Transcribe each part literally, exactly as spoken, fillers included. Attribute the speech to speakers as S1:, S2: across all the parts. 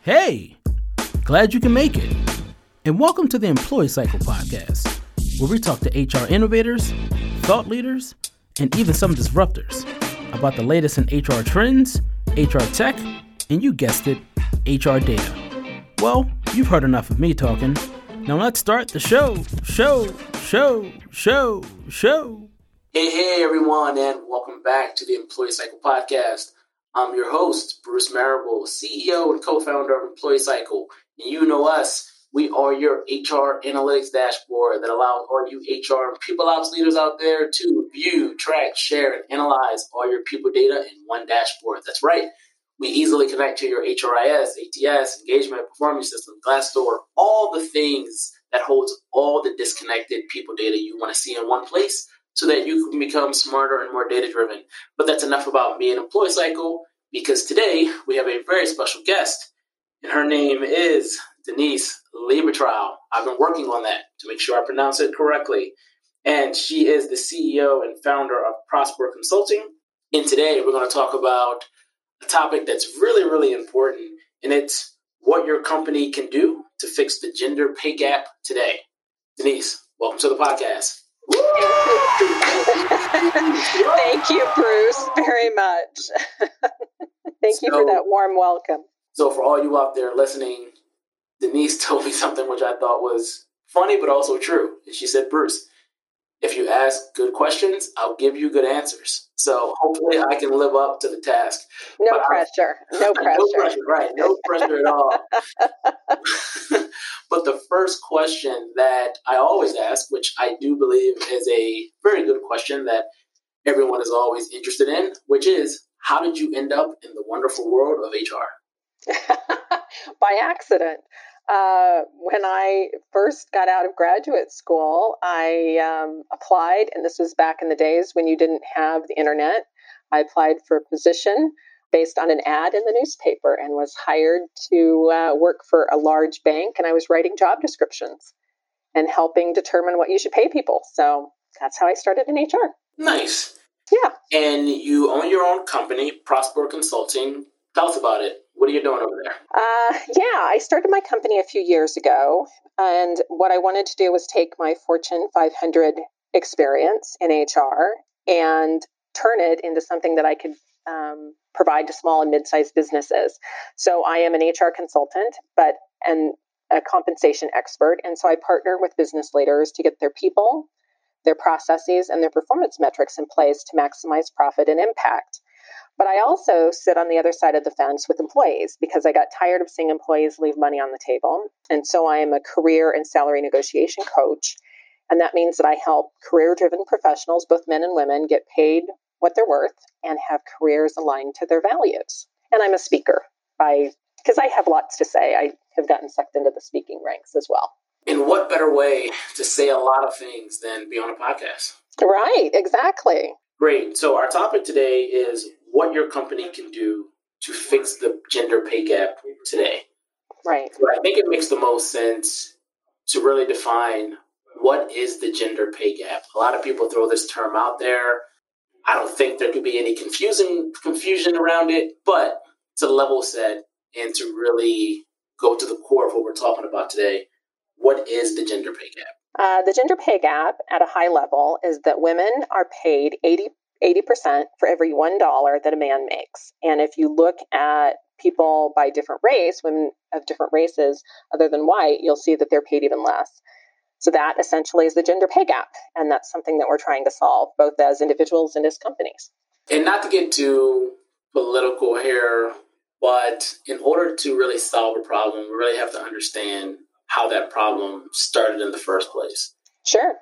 S1: Hey, glad you can make it. And welcome to the Employee Cycle Podcast, where we talk to H R innovators, thought leaders, and even some disruptors about the latest in H R trends, H R tech, and you guessed it, H R data. Well, you've heard enough of me talking. Now let's start the show, show, show, show, show.
S2: Hey, hey, everyone, and welcome back to the Employee Cycle Podcast. I'm your host, Bruce Marable, C E O and co-founder of Employee Cycle. And you know us. We are your H R analytics dashboard that allows all you H R and people ops leaders out there to view, track, share, and analyze all your people data in one dashboard. That's right. We easily connect to your H R I S, A T S, engagement, performance system, Glassdoor, all the things that holds all the disconnected people data you want to see in one place, so that you can become smarter and more data-driven. But that's enough about me and Employee Cycle, because today we have a very special guest, and her name is Denise Liebertrau. I've been working on that to make sure I pronounce it correctly. And she is the C E O and founder of Prosper Consulting. And today we're going to talk about a topic that's really, really important, and it's what your company can do to fix the gender pay gap today. Denise, welcome to the podcast.
S3: Thank you, Bruce, very much. Thank
S2: so,
S3: you for that warm welcome.
S2: So for all you out there listening, Denise told me something which I thought was funny but also true. And she said, Bruce, if you ask good questions, I'll give you good answers. So hopefully I can live up to the task.
S3: No
S2: but
S3: pressure. I, no pressure.
S2: No pressure, right. No pressure at all. But the first question that I always ask, which I do believe is a very good question that everyone is always interested in, which is, how did you end up in the wonderful world of H R?
S3: By accident. Uh, when I first got out of graduate school, I um, applied, and this was back in the days when you didn't have the internet. I applied for a position based on an ad in the newspaper and was hired to uh, work for a large bank, and I was writing job descriptions and helping determine what you should pay people. So that's how I started in H R.
S2: Nice.
S3: Yeah.
S2: And you own your own company, Prosper Consulting. Tell us about it. What are you doing over there?
S3: Uh, yeah, I started my company a few years ago, and what I wanted to do was take my Fortune five hundred experience in H R and turn it into something that I could um, provide to small and mid-sized businesses. So I am an H R consultant, but and a compensation expert, and so I partner with business leaders to get their people, their processes, and their performance metrics in place to maximize profit and impact. But I also sit on the other side of the fence with employees because I got tired of seeing employees leave money on the table. And so I am a career and salary negotiation coach. And that means that I help career-driven professionals, both men and women, get paid what they're worth and have careers aligned to their values. And I'm a speaker by because I have lots to say. I have gotten sucked into the speaking ranks as well.
S2: And what better way to say a lot of things than be on a podcast?
S3: Right, exactly.
S2: Great. So our topic today is what your company can do to fix the gender pay gap today.
S3: Right.
S2: So I think it makes the most sense to really define what is the gender pay gap. A lot of people throw this term out there. I don't think there could be any confusing confusion around it, but to level set and to really go to the core of what we're talking about today, what is the gender pay gap?
S3: Uh, the gender pay gap at a high level is that women are paid eighty percent for every one dollar that a man makes. And if you look at people by different race, women of different races other than white, you'll see that they're paid even less. So that essentially is the gender pay gap. And that's something that we're trying to solve, both as individuals and as companies.
S2: And not to get too political here, but in order to really solve a problem, we really have to understand how that problem started in the first place.
S3: Sure.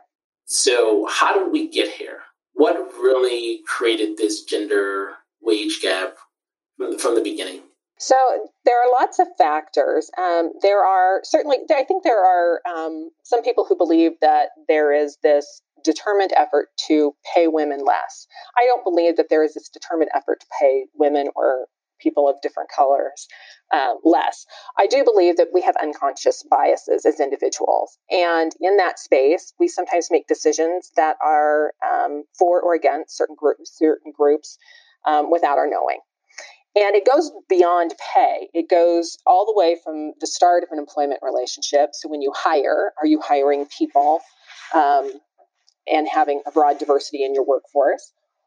S2: So how did we get here? What really created this gender wage gap from the, from the beginning?
S3: So there are lots of factors. Um, there are certainly, I think there are um, some people who believe that there is this determined effort to pay women less. I don't believe that there is this determined effort to pay women or people of different colors uh, less. I do believe that we have unconscious biases as individuals. And in that space, we sometimes make decisions that are um, for or against certain groups, certain groups um, without our knowing. And it goes beyond pay. It goes all the way from the start of an employment relationship. So when you hire, are you hiring people um, and having a broad diversity in your workforce?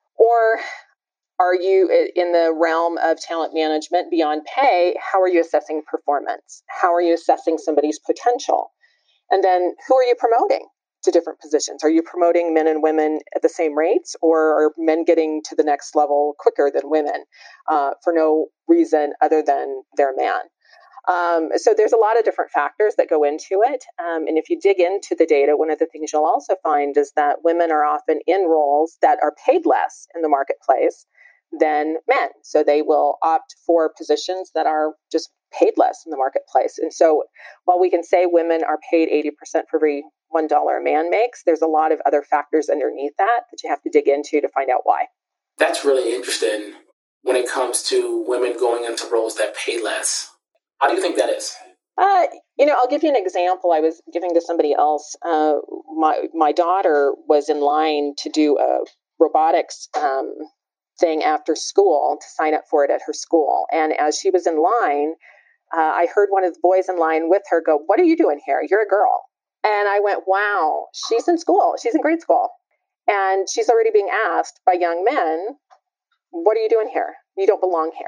S3: Or are you in the realm of talent management beyond pay? How are you assessing performance? How are you assessing somebody's potential? And then who are you promoting to different positions? Are you promoting men and women at the same rates, or are men getting to the next level quicker than women uh, for no reason other than they're man? Um, so there's a lot of different factors that go into it. Um, and if you dig into the data, one of the things you'll also find is that women are often in roles that are paid less in the marketplace than men. So they will opt for positions that are just paid less in the marketplace. And so while we can say women are paid eighty percent for every one dollar a man makes, there's a lot of other factors underneath that that you have to dig into to find out why.
S2: That's really interesting when it comes to women going into roles that pay less. How do you think that is?
S3: Uh, you know, I'll give you an example I was giving to somebody else. Uh, my my daughter was in line to do a robotics um, thing after school, to sign up for it at her school. And as she was in line, uh, I heard one of the boys in line with her go, "What are you doing here? You're a girl." And I went, wow, she's in school. She's in grade school. And she's already being asked by young men, "What are you doing here? You don't belong here."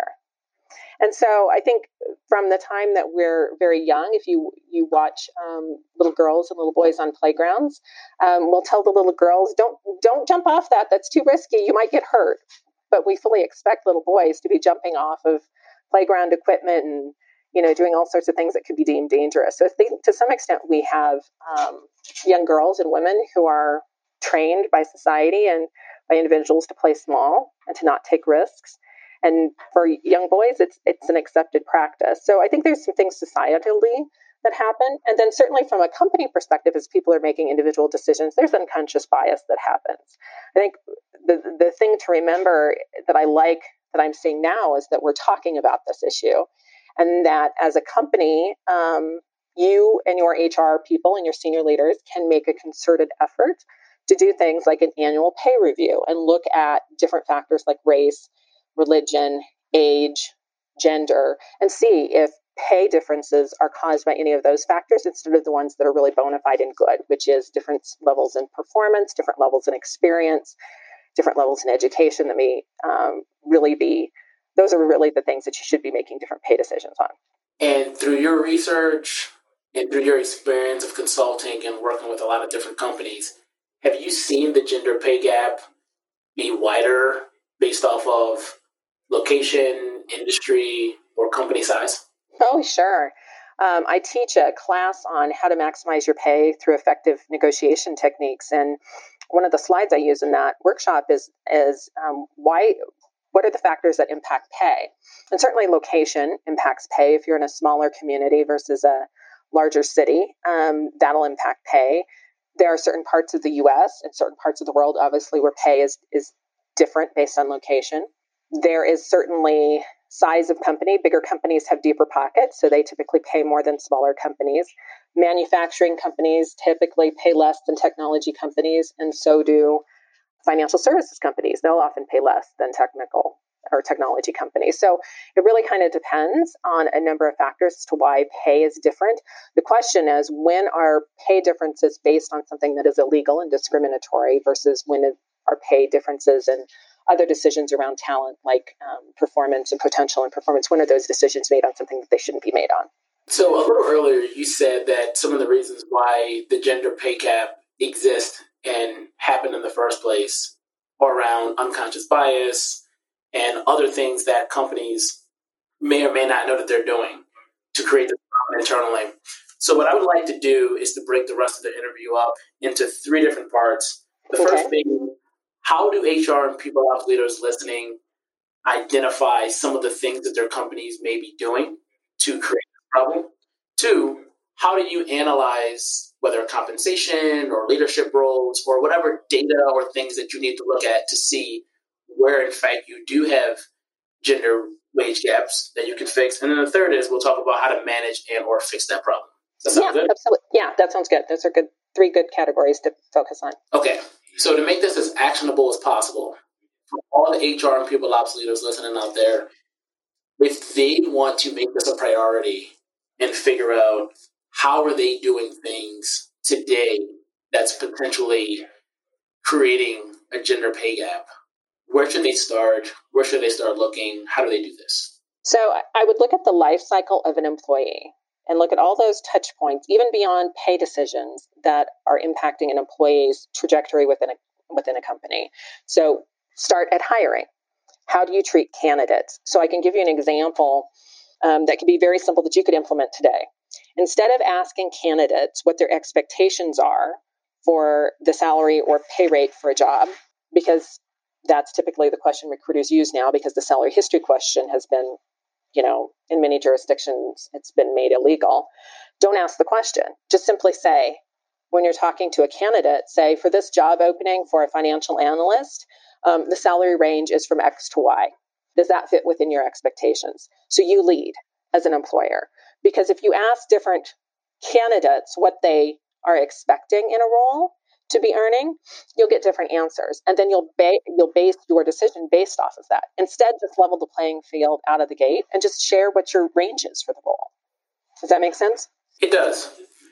S3: And so I think from the time that we're very young, if you you watch um, little girls and little boys on playgrounds, um, we'll tell the little girls, don't don't jump off that. That's too risky. You might get hurt. But we fully expect little boys to be jumping off of playground equipment and, you know, doing all sorts of things that could be deemed dangerous. So I think to some extent we have um, young girls and women who are trained by society and by individuals to play small and to not take risks. And for young boys, it's it's an accepted practice. So I think there's some things societally that happen. And then certainly from a company perspective, as people are making individual decisions, there's unconscious bias that happens. I think the the thing to remember that I like that I'm seeing now is that we're talking about this issue, and that as a company, um, you and your H R people and your senior leaders can make a concerted effort to do things like an annual pay review and look at different factors like race, religion, age, gender, and see if pay differences are caused by any of those factors instead of the ones that are really bona fide and good, which is different levels in performance, different levels in experience, different levels in education that may um, really be, those are really the things that you should be making different pay decisions on.
S2: And through your research and through your experience of consulting and working with a lot of different companies, have you seen the gender pay gap be wider based off of location, industry, or company size?
S3: Oh, sure. Um, I teach a class on how to maximize your pay through effective negotiation techniques. And one of the slides I use in that workshop is, is um, why, what are the factors that impact pay? And certainly location impacts pay. If you're in a smaller community versus a larger city, um, that'll impact pay. There are certain parts of the U S and certain parts of the world, obviously, where pay is, is different based on location. There is certainly size of company. Bigger companies have deeper pockets, so they typically pay more than smaller companies. Manufacturing companies typically pay less than technology companies, and so do financial services companies. They'll often pay less than technical or technology companies. So it really kind of depends on a number of factors as to why pay is different. The question is, when are pay differences based on something that is illegal and discriminatory versus when are pay differences and other decisions around talent like um, performance and potential and performance? When are those decisions made on something that they shouldn't be made on?
S2: So a little earlier, you said that some of the reasons why the gender pay gap exists and happened in the first place are around unconscious bias and other things that companies may or may not know that they're doing to create this problem internally. So what I would like to do is to break the rest of the interview up into three different parts. The
S3: Okay.
S2: first being, how do H R and people ops leaders listening identify some of the things that their companies may be doing to create this problem? Two, how do you analyze whether compensation or leadership roles or whatever data or things that you need to look at to see where, in fact, you do have gender wage gaps that you can fix? And then the third is we'll talk about how to manage and or fix that problem. Does that sound
S3: yeah,
S2: good?
S3: Absolutely. Yeah, that sounds good. Those are good. Three good categories to focus on.
S2: Okay. So to make this as actionable as possible, for all the H R and people ops leaders listening out there, they want to make this a priority and figure out how are they doing things today that's potentially creating a gender pay gap, where should they start? Where should they start looking? How do they do this?
S3: So I would look at the life cycle of an employee and look at all those touch points, even beyond pay decisions that are impacting an employee's trajectory within a, within a company. So start at hiring. How do you treat candidates? So I can give you an example um, that could be very simple that you could implement today. Instead of asking candidates what their expectations are for the salary or pay rate for a job, because that's typically the question recruiters use now, because the salary history question has been, you know, in many jurisdictions, it's been made illegal. Don't ask the question. Just simply say, when you're talking to a candidate, say, for this job opening for a financial analyst, um, the salary range is from X to Y. Does that fit within your expectations? So you lead as an employer. Because if you ask different candidates what they are expecting in a role to be earning, you'll get different answers. And then you'll ba- you'll base your decision based off of that. Instead, just level the playing field out of the gate and just share what your range is for the role. Does that make sense?
S2: It does.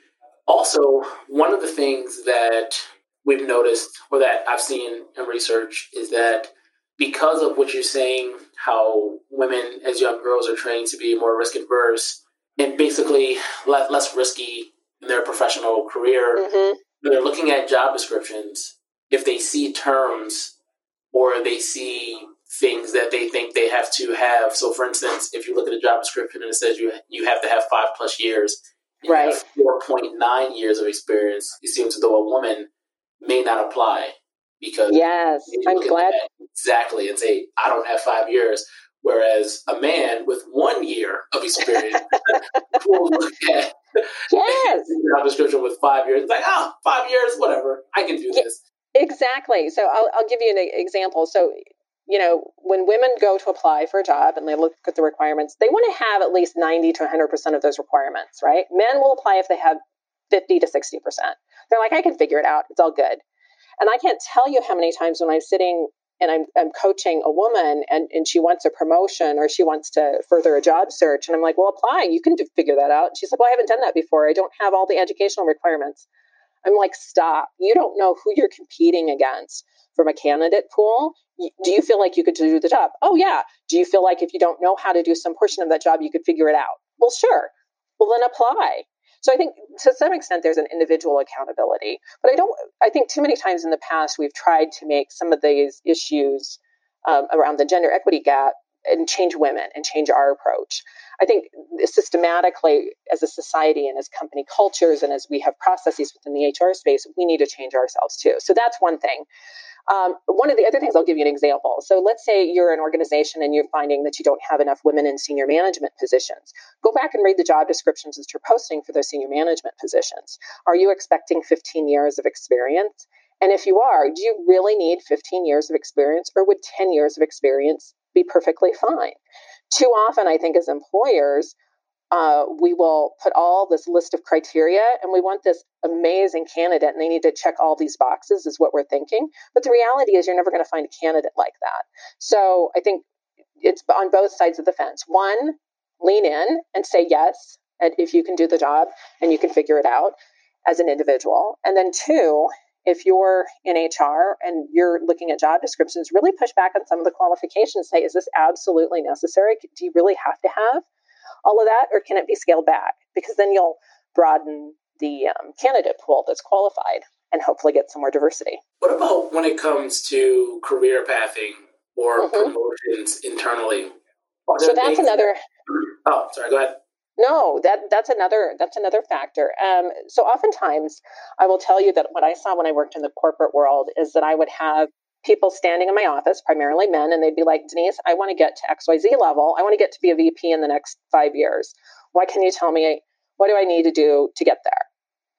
S2: Also, one of the things that we've noticed, or that I've seen in research, is that because of what you're saying, how women as young girls are trained to be more risk adverse and basically less, less risky in their professional career, mm-hmm. they're looking at job descriptions. If they see terms or they see things that they think they have to have. So, for instance, if you look at a job description and it says you you have to have five plus years, and right. you have four point nine years of experience, it seems as though a woman may not apply because
S3: yes, I'm glad
S2: exactly and say I don't have five years. Whereas a man with one year of experience will look at
S3: yes.
S2: the job description with five years. It's like, oh, five years, whatever. I can do this.
S3: Exactly. So I'll, I'll give you an example. So, you know, when women go to apply for a job and they look at the requirements, they want to have at least ninety to one hundred percent of those requirements, right? Men will apply if they have fifty to sixty percent. They're like, I can figure it out. It's all good. And I can't tell you how many times when I'm sitting and I'm I'm coaching a woman and, and she wants a promotion or she wants to further a job search. And I'm like, well, apply. You can do, figure that out. And she's like, well, I haven't done that before. I don't have all the educational requirements. I'm like, stop. You don't know who you're competing against from a candidate pool. Do you feel like you could do the job? Oh, yeah. Do you feel like if you don't know how to do some portion of that job, you could figure it out? Well, sure. Well, then apply. So I think to some extent there's an individual accountability, but I don't, I think too many times in the past we've tried to make some of these issues um, around the gender equity gap and change women and change our approach. I think systematically as a society and as company cultures and as we have processes within the H R space, we need to change ourselves too. So that's one thing. Um, one of the other things, I'll give you an example. So let's say you're an organization and you're finding that you don't have enough women in senior management positions. Go back and read the job descriptions that you're posting for those senior management positions. Are you expecting fifteen years of experience? And if you are, do you really need fifteen years of experience, or would ten years of experience be perfectly fine? Too often, I think as employers, Uh, we will put all this list of criteria and we want this amazing candidate and they need to check all these boxes is what we're thinking. But the reality is you're never going to find a candidate like that. So I think it's on both sides of the fence. One, lean in and say yes, and if you can do the job and you can figure it out as an individual. And then two, if you're in H R and you're looking at job descriptions, really push back on some of the qualifications. Say, is this absolutely necessary? Do you really have to have all of that, or can it be scaled back? Because then you'll broaden the um, candidate pool that's qualified and hopefully get some more diversity.
S2: What about when it comes to career pathing or mm-hmm. promotions internally?
S3: So that's another.
S2: That... Oh, sorry. Go ahead.
S3: No, that that's another that's another factor. Um, so oftentimes, I will tell you that what I saw when I worked in the corporate world is that I would have people standing in my office, primarily men, and they'd be like, Denise, I want to get to X Y Z level. I want to get to be a V P in the next five years. What can you tell me? What do I need to do to get there?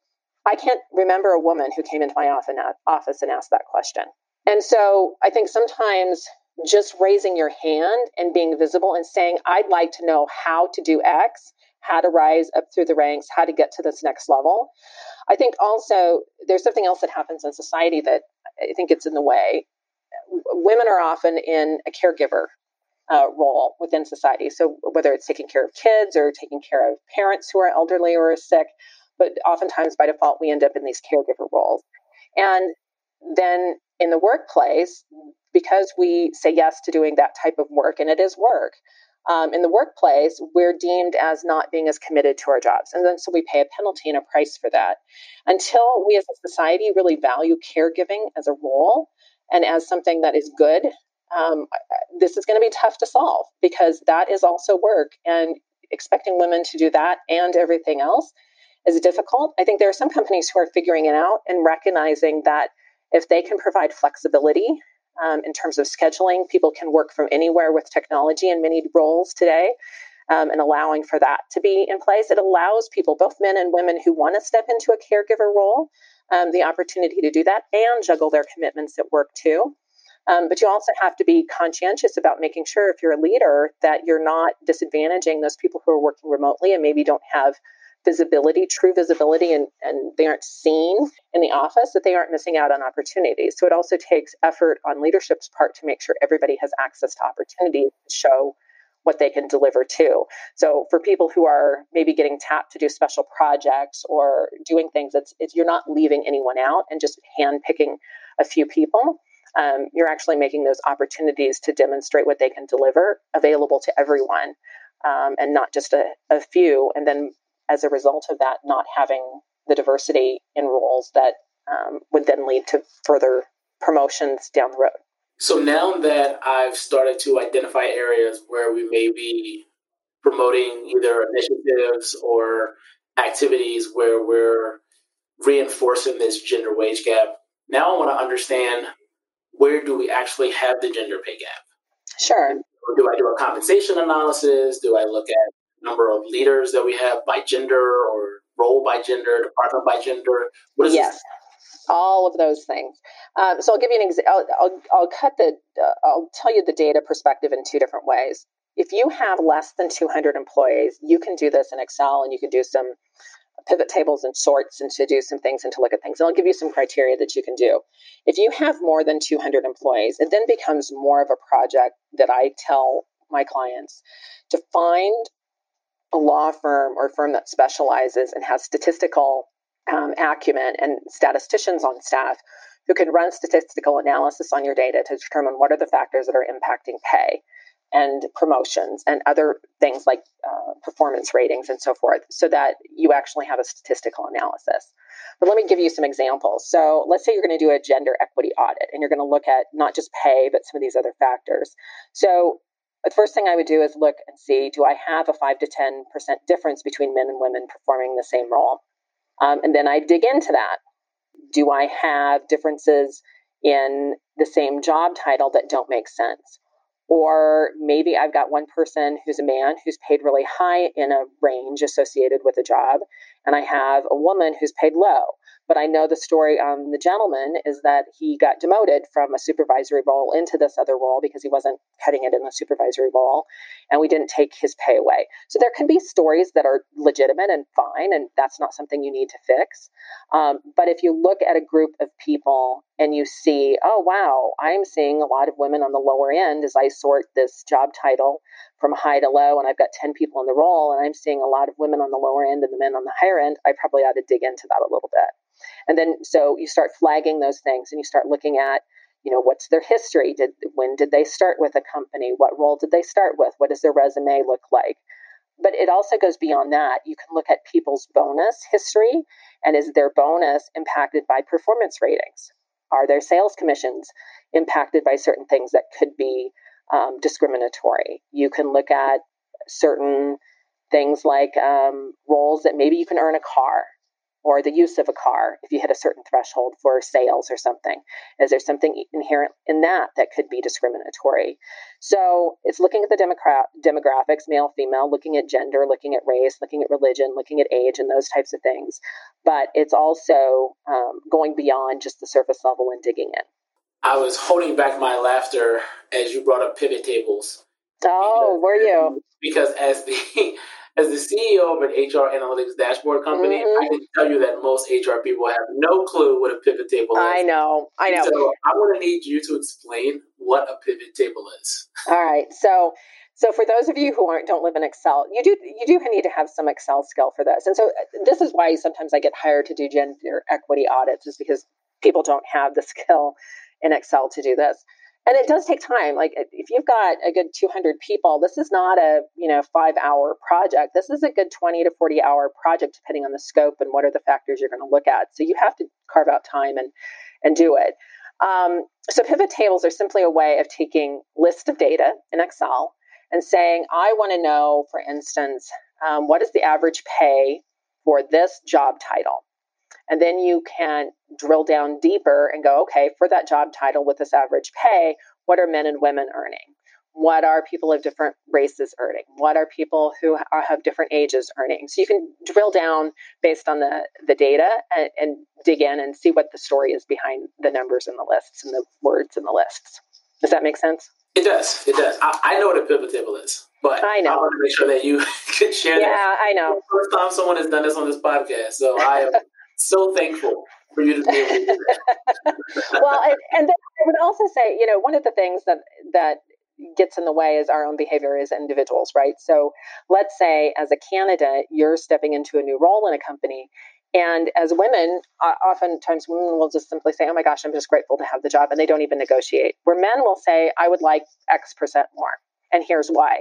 S3: I can't remember a woman who came into my office and asked that question. And so I think sometimes just raising your hand and being visible and saying, I'd like to know how to do X, how to rise up through the ranks, how to get to this next level. I think also there's something else that happens in society that I think it's in the way. Women are often in a caregiver uh, role within society. So whether it's taking care of kids or taking care of parents who are elderly or sick, but oftentimes by default, we end up in these caregiver roles. And then in the workplace, because we say yes to doing that type of work, and it is work, um, in the workplace, we're deemed as not being as committed to our jobs. And then so we pay a penalty and a price for that. Until we as a society really value caregiving as a role and as something that is good, um, this is going to be tough to solve, because that is also work. And expecting women to do that and everything else is difficult. I think there are some companies who are figuring it out and recognizing that if they can provide flexibility um, in terms of scheduling, people can work from anywhere with technology in many roles today, um, and allowing for that to be in place. It allows people, both men and women who want to step into a caregiver role, um, the opportunity to do that and juggle their commitments at work too. Um, but you also have to be conscientious about making sure, if you're a leader, that you're not disadvantaging those people who are working remotely and maybe don't have visibility, true visibility, and, and they aren't seen in the office, that they aren't missing out on opportunities. So it also takes effort on leadership's part to make sure everybody has access to opportunities to show what they can deliver too. So for people who are maybe getting tapped to do special projects or doing things, it's, it's you're not leaving anyone out and just handpicking a few people. Um, you're actually making those opportunities to demonstrate what they can deliver available to everyone, um, and not just a, a few. And then as a result of that, not having the diversity in roles that um, would then lead to further promotions down the road.
S2: So now that I've started to identify areas where we may be promoting either initiatives or activities where we're reinforcing this gender wage gap, now I want to understand, where do we actually have the gender pay gap?
S3: Sure.
S2: Do I do a compensation analysis? Do I look at number of leaders that we have by gender, or role by gender, department by gender? What is
S3: yes,
S2: this?
S3: All of those things. Um, so I'll give you an example. I'll, I'll, I'll cut the. Uh, I'll tell you the data perspective in two different ways. If you have less than two hundred employees, you can do this in Excel, and you can do some pivot tables and sorts, and to do some things and to look at things. And I'll give you some criteria that you can do. If you have more than two hundred employees, it then becomes more of a project that I tell my clients to find a law firm or firm that specializes and has statistical um, acumen and statisticians on staff who can run statistical analysis on your data to determine what are the factors that are impacting pay and promotions and other things like uh, performance ratings and so forth, so that you actually have a statistical analysis. But let me give you some examples. So let's say you're going to do a gender equity audit, and you're going to look at not just pay, but some of these other factors. So the first thing I would do is look and see, do I have a five to ten percent difference between men and women performing the same role? Um, and then I dig into that. Do I have differences in the same job title that don't make sense? Or maybe I've got one person who's a man who's paid really high in a range associated with a job, and I have a woman who's paid low. But I know the story on the gentleman is that he got demoted from a supervisory role into this other role because he wasn't cutting it in the supervisory role, and we didn't take his pay away. So there can be stories that are legitimate and fine, and that's not something you need to fix. Um, but if you look at a group of people and you see, oh, wow, I'm seeing a lot of women on the lower end as I sort this job title from high to low, and I've got ten people in the role, and I'm seeing a lot of women on the lower end and the men on the higher end, I probably ought to dig into that a little bit. And then so you start flagging those things, and you start looking at, you know, what's their history? Did when did they start with a company? What role did they start with? What does their resume look like? But it also goes beyond that. You can look at people's bonus history, and is their bonus impacted by performance ratings? Are their sales commissions impacted by certain things that could be um, discriminatory? You can look at certain things like um, roles that maybe you can earn a car, or the use of a car if you hit a certain threshold for sales or something. Is there something inherent in that that could be discriminatory? So it's looking at the demogra- demographics, male, female, looking at gender, looking at race, looking at religion, looking at age, and those types of things. But it's also um, going beyond just the surface level and digging in.
S2: I was holding back my laughter as you brought up pivot tables.
S3: Oh,
S2: because,
S3: were you?
S2: Because as the As the C E O of an H R analytics dashboard company, mm-hmm. I can tell you that most H R people have no clue what a pivot table is.
S3: I know, I know.
S2: So I want to need you to explain what a pivot table is.
S3: All right. So, so for those of you who aren't don't live in Excel, you do you do need to have some Excel skill for this. And so this is why sometimes I get hired to do gender equity audits, is because people don't have the skill in Excel to do this. And it does take time. Like if you've got a good two hundred people, this is not a, you know, five hour project. This is a good twenty to forty hour project, depending on the scope and what are the factors you're going to look at. So you have to carve out time and, and do it. Um, so pivot tables are simply a way of taking list of data in Excel and saying, I want to know, for instance, um, what is the average pay for this job title? And then you can drill down deeper and go, okay, for that job title with this average pay, what are men and women earning? What are people of different races earning? What are people who are, have different ages earning? So you can drill down based on the, the data and, and dig in and see what the story is behind the numbers and the lists and the words in the lists. Does that make sense?
S2: It does. It does. I, I know what a pivot table is, but
S3: I know.
S2: I want to make sure that you can share
S3: yeah,
S2: that.
S3: Yeah, I know.
S2: It's the first time someone has done this on this podcast, so I am so thankful for you to be able to do that.
S3: Well, and, and then I would also say, you know, one of the things that that gets in the way is our own behavior as individuals, right? So let's say as a candidate, you're stepping into a new role in a company. And as women, uh, oftentimes women will just simply say, oh my gosh, I'm just grateful to have the job. And they don't even negotiate. Where men will say, I would like X percent more. And here's why.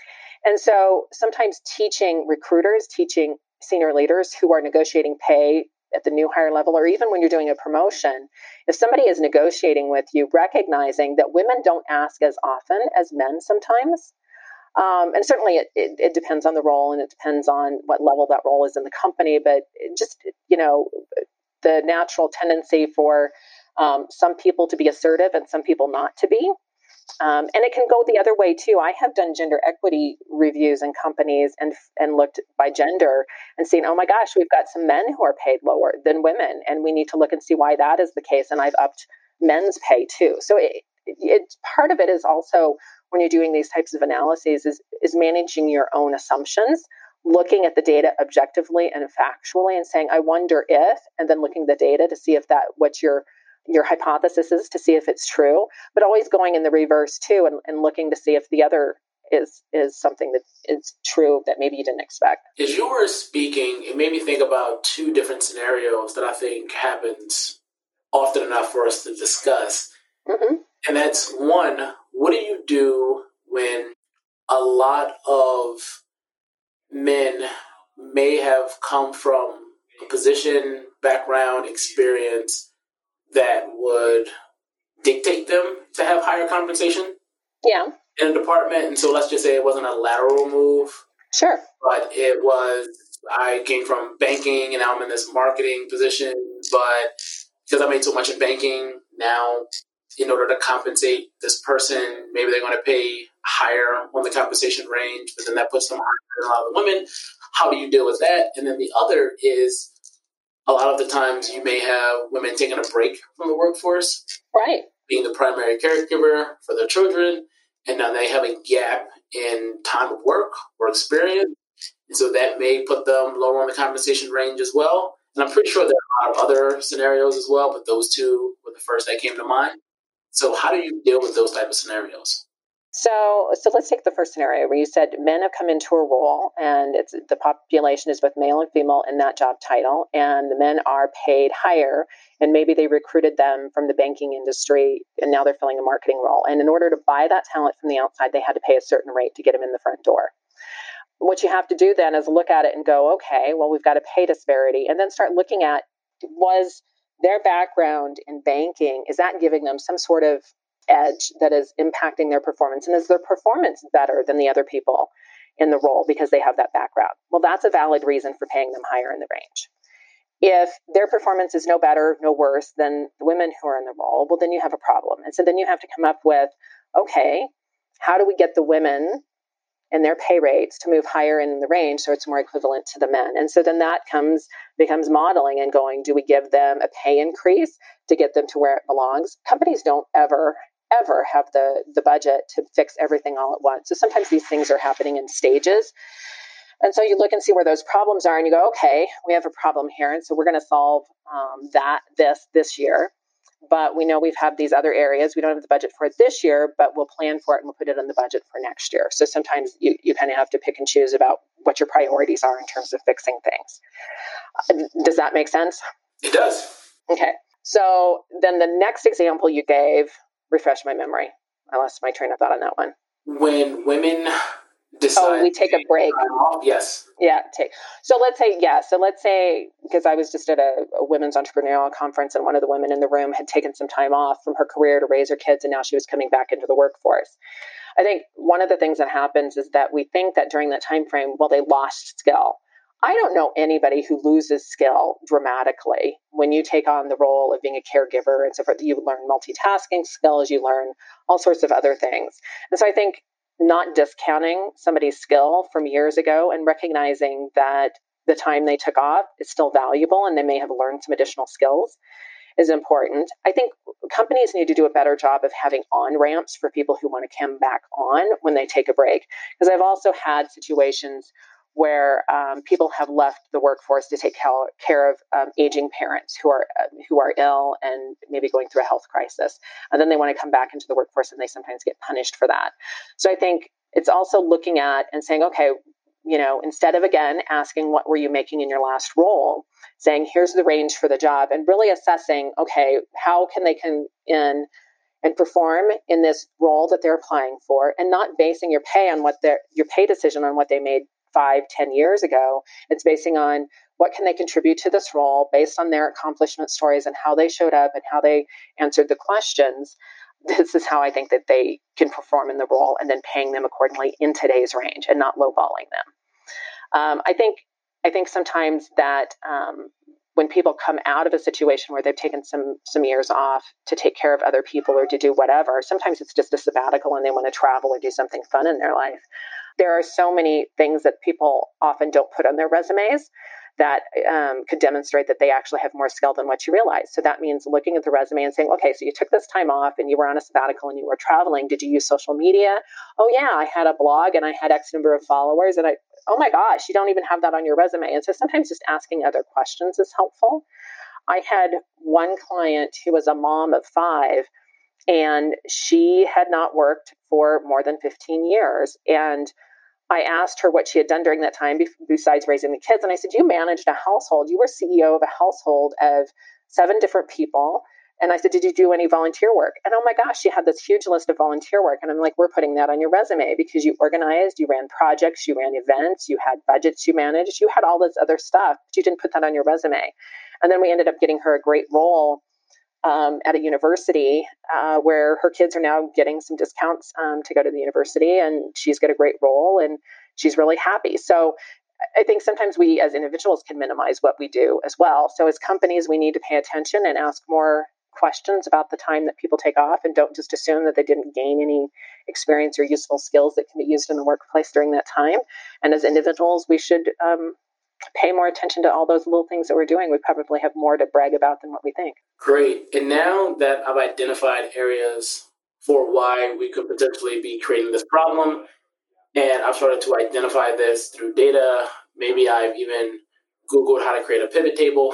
S3: And so sometimes teaching recruiters, teaching senior leaders who are negotiating pay at the new hire level, or even when you're doing a promotion, if somebody is negotiating with you, recognizing that women don't ask as often as men sometimes. Um, and certainly it, it, it depends on the role, and it depends on what level that role is in the company. But it just, you know, the natural tendency for um, some people to be assertive and some people not to be. Um, and it can go the other way too. I have done gender equity reviews in companies and and looked by gender and seen, oh my gosh, we've got some men who are paid lower than women, and we need to look and see why that is the case. And I've upped men's pay too. So it, it part of it is also, when you're doing these types of analyses, is is managing your own assumptions, looking at the data objectively and factually, and saying, I wonder if, and then looking at the data to see if that what you're your hypothesis is, to see if it's true, but always going in the reverse too, and, and looking to see if the other is is something that is true that maybe you didn't expect.
S2: As you were speaking, it made me think about two different scenarios that I think happens often enough for us to discuss. Mm-hmm. And that's one, what do you do when a lot of men may have come from a position, background, experience that would dictate them to have higher compensation
S3: yeah.
S2: in a department? And so let's just say it wasn't a lateral move.
S3: Sure.
S2: But it was, I came from banking and now I'm in this marketing position, but because I made so much in banking, now in order to compensate this person, maybe they're going to pay higher on the compensation range, but then that puts them higher than a lot of the women. How do you deal with that? And then the other is, a lot of the times you may have women taking a break from the workforce,
S3: right?
S2: Being the primary caregiver for their children, and now they have a gap in time of work or experience, and so that may put them lower on the compensation range as well. And I'm pretty sure there are a lot of other scenarios as well, but those two were the first that came to mind. So how do you deal with those type of scenarios?
S3: So, so let's take the first scenario where you said men have come into a role, and it's the population is both male and female in that job title, and the men are paid higher, and maybe they recruited them from the banking industry, and now they're filling a marketing role. And in order to buy that talent from the outside, they had to pay a certain rate to get them in the front door. What you have to do then is look at it and go, okay, well, we've got a pay disparity, and then start looking at, was their background in banking, is that giving them some sort of edge that is impacting their performance? And is their performance better than the other people in the role because they have that background? Well, that's a valid reason for paying them higher in the range. If their performance is no better, no worse than the women who are in the role, well, then you have a problem. And so then you have to come up with, okay, how do we get the women and their pay rates to move higher in the range so it's more equivalent to the men? And so then that comes becomes modeling and going, do we give them a pay increase to get them to where it belongs? Companies don't ever ever have the, the budget to fix everything all at once. So sometimes these things are happening in stages. And so you look and see where those problems are and you go, okay, we have a problem here. And so we're going to solve um, that, this, this year. But we know we've had these other areas. We don't have the budget for it this year, but we'll plan for it and we'll put it in the budget for next year. So sometimes you, you kind of have to pick and choose about what your priorities are in terms of fixing things. Does that make sense?
S2: It does.
S3: Okay. So then the next example you gave, refresh my memory. I lost my train of thought on that one.
S2: When women decide...
S3: Oh, we take a break.
S2: Off, yes.
S3: Yeah, take. So let's say, yeah, so let's say, because I was just at a, a women's entrepreneurial conference and one of the women in the room had taken some time off from her career to raise her kids and now she was coming back into the workforce. I think one of the things that happens is that we think that during that time frame, well, they lost skill. I don't know anybody who loses skill dramatically when you take on the role of being a caregiver and so forth. You learn multitasking skills, you learn all sorts of other things. And so I think not discounting somebody's skill from years ago and recognizing that the time they took off is still valuable and they may have learned some additional skills is important. I think companies need to do a better job of having on-ramps for people who want to come back on when they take a break. Because I've also had situations where um, people have left the workforce to take care of um, aging parents who are uh, who are ill and maybe going through a health crisis. And then they want to come back into the workforce and they sometimes get punished for that. So I think it's also looking at and saying, okay, you know, instead of, again, asking what were you making in your last role, saying, here's the range for the job and really assessing, okay, how can they come in and perform in this role that they're applying for and not basing your pay on what their your pay decision on what they made five, ten years ago. It's basing on what can they contribute to this role based on their accomplishment stories and how they showed up and how they answered the questions. This is how I think that they can perform in the role and then paying them accordingly in today's range and not lowballing them. Um, I think I think sometimes that um, when people come out of a situation where they've taken some some years off to take care of other people or to do whatever, sometimes it's just a sabbatical and they want to travel or do something fun in their life. There are so many things that people often don't put on their resumes that um, could demonstrate that they actually have more skill than what you realize. So that means looking at the resume and saying, okay, so you took this time off and you were on a sabbatical and you were traveling. Did you use social media? Oh yeah, I had a blog and I had X number of followers and I, oh my gosh, you don't even have that on your resume. And so sometimes just asking other questions is helpful. I had one client who was a mom of five and she had not worked for more than fifteen years. And I asked her what she had done during that time besides raising the kids. And I said, you managed a household. You were C E O of a household of seven different people. And I said, did you do any volunteer work? And oh my gosh, she had this huge list of volunteer work. And I'm like, we're putting that on your resume because you organized, you ran projects, you ran events, you had budgets you managed, you had all this other stuff, but you didn't put that on your resume. And then we ended up getting her a great role Um, at a university uh, where her kids are now getting some discounts um, to go to the university, and she's got a great role and she's really happy. So I think sometimes we as individuals can minimize what we do as well. So as companies, we need to pay attention and ask more questions about the time that people take off and don't just assume that they didn't gain any experience or useful skills that can be used in the workplace during that time. And as individuals, we should um, pay more attention to all those little things that we're doing. We probably have more to brag about than what we think.
S2: Great. And now that I've identified areas for why we could potentially be creating this problem, and I've started to identify this through data, maybe I've even Googled how to create a pivot table.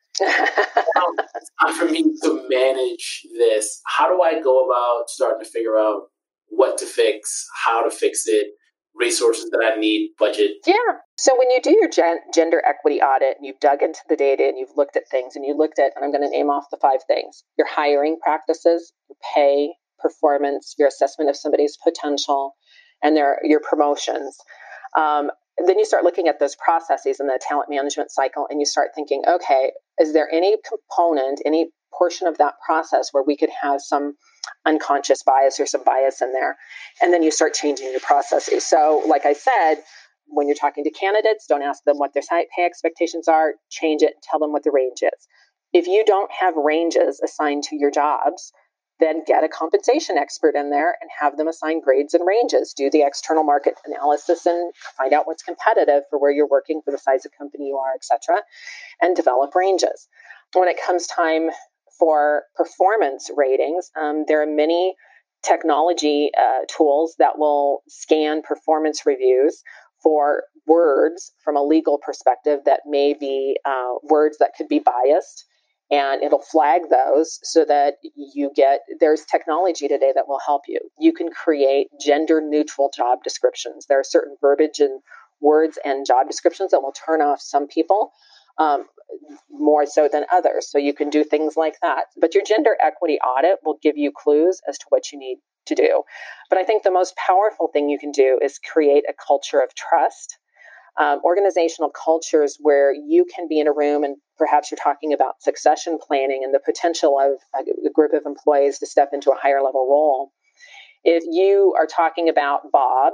S2: Now it's time for me to manage this. How do I go about starting to figure out what to fix, how to fix it, resources that I need, budget?
S3: Yeah. So when you do your gen- gender equity audit and you've dug into the data and you've looked at things and you looked at, and I'm going to name off the five things, your hiring practices, your pay, performance, your assessment of somebody's potential, and their your promotions. Um, then you start looking at those processes in the talent management cycle and you start thinking, okay, is there any component, any portion of that process where we could have some unconscious bias or some bias in there? And then you start changing your processes. So like I said, when you're talking to candidates, don't ask them what their pay expectations are, change it, tell them what the range is. If you don't have ranges assigned to your jobs, then get a compensation expert in there and have them assign grades and ranges. Do the external market analysis and find out what's competitive for where you're working, for the size of company you are, et cetera, and develop ranges. When it comes time for performance ratings, um, there are many technology uh, tools that will scan performance reviews for words from a legal perspective that may be uh, words that could be biased, and it'll flag those so that you get, there's technology today that will help you. You can create gender neutral job descriptions. There are certain verbiage and words and job descriptions that will turn off some people um, more so than others. So you can do things like that. But your gender equity audit will give you clues as to what you need to do. But I think the most powerful thing you can do is create a culture of trust. Um, organizational cultures where you can be in a room and perhaps you're talking about succession planning and the potential of a, a group of employees to step into a higher level role. If you are talking about Bob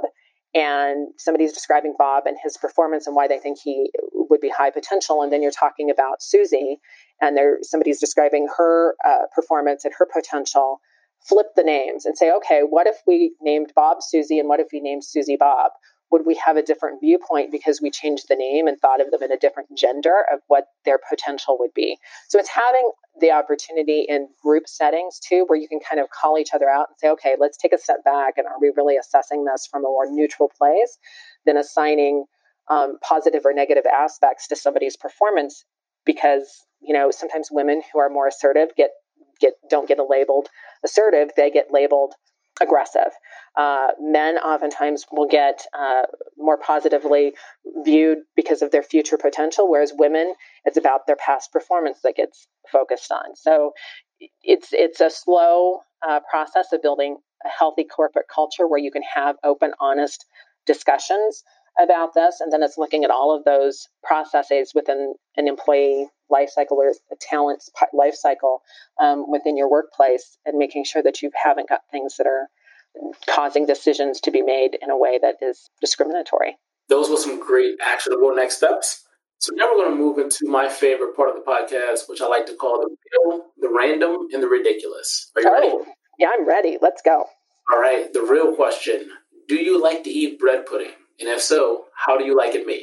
S3: and somebody's describing Bob and his performance and why they think he would be high potential, and then you're talking about Susie and there somebody's describing her uh, performance and her potential, flip the names and say, okay, what if we named Bob Susie and what if we named Susie Bob? Would we have a different viewpoint because we changed the name and thought of them in a different gender of what their potential would be? So it's having the opportunity in group settings too, where you can kind of call each other out and say, okay, let's take a step back. And are we really assessing this from a more neutral place than assigning um, positive or negative aspects to somebody's performance? Because, you know, sometimes women who are more assertive get, get, don't get labeled assertive. They get labeled aggressive. Uh, men oftentimes will get uh, more positively viewed because of their future potential, whereas women, it's about their past performance that gets focused on. So it's it's a slow uh, process of building a healthy corporate culture where you can have open, honest discussions about this, and then it's looking at all of those processes within an employee life cycle or a talent life cycle um, within your workplace, and making sure that you haven't got things that are causing decisions to be made in a way that is discriminatory.
S2: Those were some great actionable next steps. So now we're going to move into my favorite part of the podcast, which I like to call the real, the random, and the ridiculous. Are you
S3: oh,
S2: ready?
S3: Yeah, I'm ready. Let's go.
S2: All right. The real question. Do you like to eat bread pudding? And if so, how do you like it made?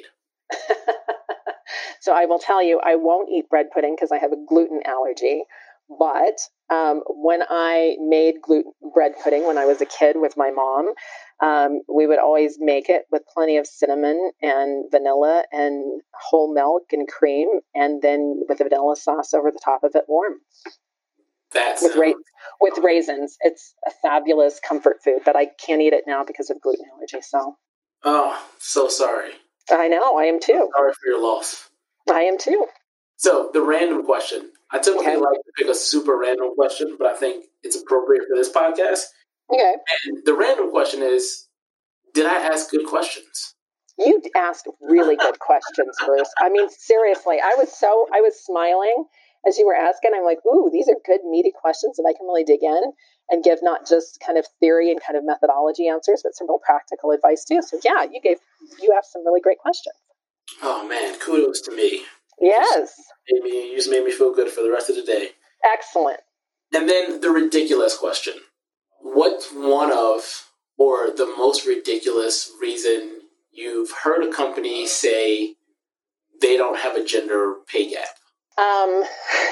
S3: So I will tell you, I won't eat bread pudding because I have a gluten allergy. But um, when I made gluten bread pudding when I was a kid with my mom, um, we would always make it with plenty of cinnamon and vanilla and whole milk and cream, and then with the vanilla sauce over the top of it, warm.
S2: That's
S3: with ra- with raisins. It's a fabulous comfort food, but I can't eat it now because of gluten allergy. So,
S2: oh, so sorry.
S3: I know. I am too.
S2: Sorry for your loss.
S3: I am too.
S2: So the random question. I typically okay. like to pick a super random question, but I think it's appropriate for this podcast.
S3: Okay.
S2: And the random question is, did I ask good questions?
S3: You asked really good questions, Bruce. I mean, seriously, I was so, I was smiling as you were asking. I'm like, ooh, these are good, meaty questions that I can really dig in and give not just kind of theory and kind of methodology answers, but some real practical advice too. So yeah, you gave, you asked some really great questions.
S2: Oh man, kudos to me.
S3: Yes.
S2: You just, made me, you just made me feel good for the rest of the day.
S3: Excellent.
S2: And then the ridiculous question. What's one of, or the most ridiculous reason you've heard a company say they don't have a gender pay gap?
S3: Um,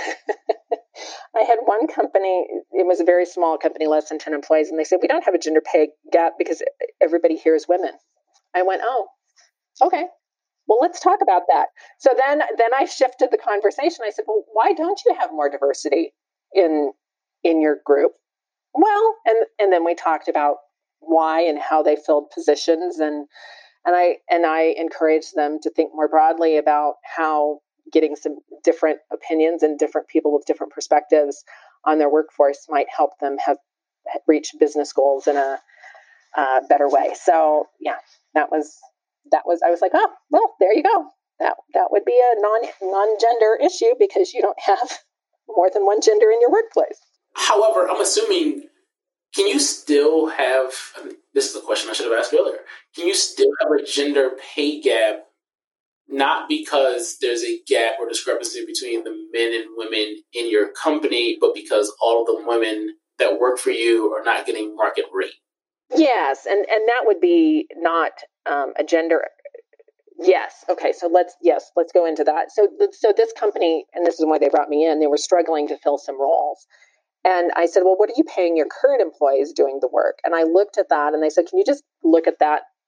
S3: I had one company, it was a very small company, less than ten employees, and they said, we don't have a gender pay gap because everybody here is women. I went, oh, okay. Well, let's talk about that. So then, then I shifted the conversation. I said, well, why don't you have more diversity in, in your group? Well, and, and then we talked about why and how they filled positions. And, and I, and I encouraged them to think more broadly about how getting some different opinions and different people with different perspectives on their workforce might help them have reach business goals in a uh, better way. So yeah, that was, that was, I was like, oh, well, there you go. That, that would be a non, non-gender issue because you don't have more than one gender in your workplace.
S2: However, I'm assuming, can you still have, I mean, this is the question I should have asked earlier, can you still have a gender pay gap, not because there's a gap or discrepancy between the men and women in your company, but because all of the women that work for you are not getting market rate?
S3: Yes, and, and that would be not um, a gender. Yes. Okay. So let's yes, let's go into that. So so this company, and this is why they brought me in, they were struggling to fill some roles. And I said, well, what are you paying your current employees doing the work? And I looked at that and they said, can you just look at that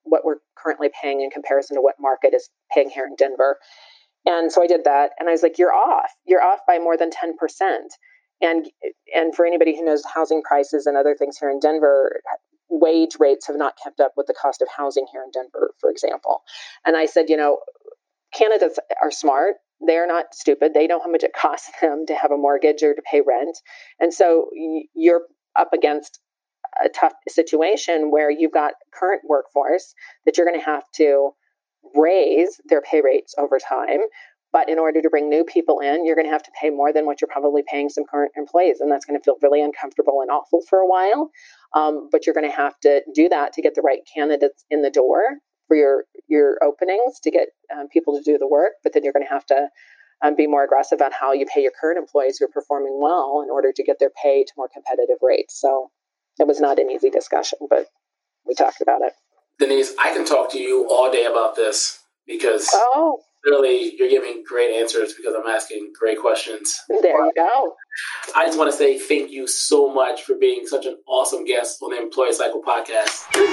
S3: what we're currently paying in comparison to what market is paying here in Denver. And so I did that, and I was like, you're off. You're off by more than ten percent. And and for anybody who knows housing prices and other things here in Denver, wage rates have not kept up with the cost of housing here in Denver, for example. And I said, you know, candidates are smart. They're not stupid. They know how much it costs them to have a mortgage or to pay rent. And so you're up against a tough situation where you've got current workforce that you're going to have to raise their pay rates over time. But in order to bring new people in, you're going to have to pay more than what you're probably paying some current employees. And that's going to feel really uncomfortable and awful for a while. Um, but you're going to have to do that to get the right candidates in the door for your, your openings, to get um, people to do the work. But then you're going to have to um, be more aggressive on how you pay your current employees who are performing well in order to get their pay to more competitive rates. So it was not an easy discussion, but we talked about it.
S2: Denise, I can talk to you all day about this because
S3: oh.
S2: Clearly you're giving great answers because I'm asking great questions.
S3: There you go.
S2: I just want to say thank you so much for being such an awesome guest on the Employee Cycle podcast.
S3: Thank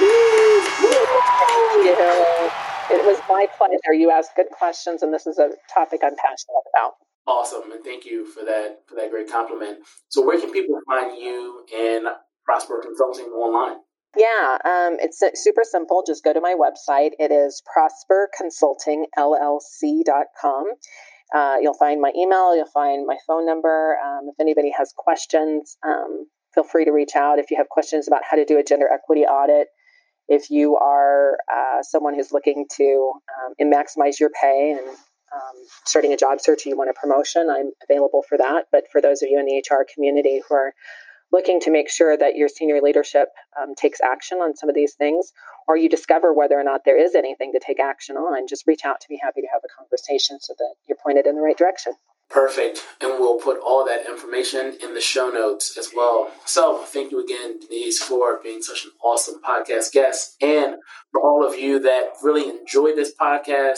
S3: you. It was my pleasure. You asked good questions, and this is a topic I'm passionate about.
S2: Awesome, and thank you for that for that great compliment. So where can people find you and Prosper Consulting online?
S3: Yeah, um, it's super simple. Just go to my website. It is prosper consulting L L C dot com. Uh, you'll find my email. You'll find my phone number. Um, if anybody has questions, um, feel free to reach out. If you have questions about how to do a gender equity audit, if you are uh, someone who's looking to um, maximize your pay and um, starting a job search, or you want a promotion, I'm available for that. But for those of you in the H R community who are looking to make sure that your senior leadership um, takes action on some of these things, or you discover whether or not there is anything to take action on, just reach out to me. Happy to have a conversation so that you're pointed in the right direction.
S2: Perfect. And we'll put all that information in the show notes as well. So thank you again, Denise, for being such an awesome podcast guest. And for all of you that really enjoyed this podcast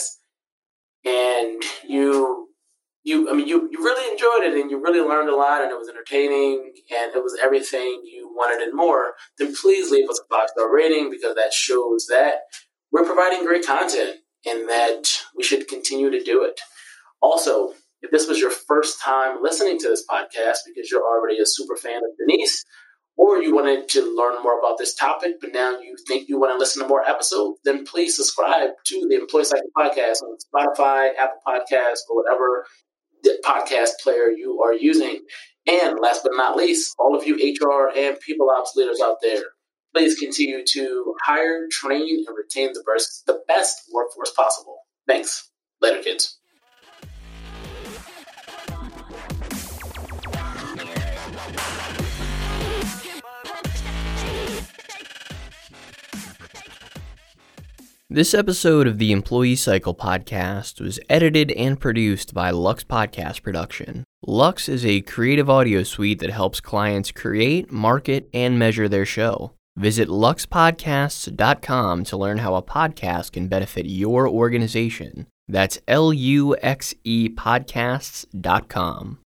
S2: and you You, I mean, you, you really enjoyed it and you really learned a lot and it was entertaining and it was everything you wanted and more, then please leave us a five-star rating because that shows that we're providing great content and that we should continue to do it. Also, if this was your first time listening to this podcast because you're already a super fan of Denise, or you wanted to learn more about this topic, but now you think you want to listen to more episodes, then please subscribe to the Employee Cycle Podcast on Spotify, Apple Podcasts, or whatever podcast player you are using. And last but not least, all of you H R and people ops leaders out there, please continue to hire, train, and retain the best, the best workforce possible. Thanks. Later, kids.
S4: This episode of the Employee Cycle podcast was edited and produced by Lux Podcast Production. Lux is a creative audio suite that helps clients create, market, and measure their show. Visit lux podcasts dot com to learn how a podcast can benefit your organization. That's L U X E podcasts dot com.